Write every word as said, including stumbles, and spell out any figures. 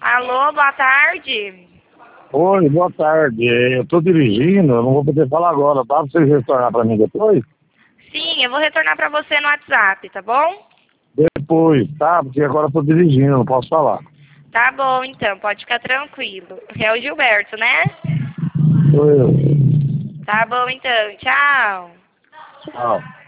Alô, boa tarde. Oi, boa tarde. Eu tô dirigindo, eu não vou poder falar agora. Dá pra vocês retornar pra mim depois? Sim, eu vou retornar pra você no WhatsApp, tá bom? Depois, tá? Porque agora eu tô dirigindo, não posso falar. Tá bom, então, pode ficar tranquilo. É o Gilberto, né? Sou eu. Tá bom, então, tchau. Tchau.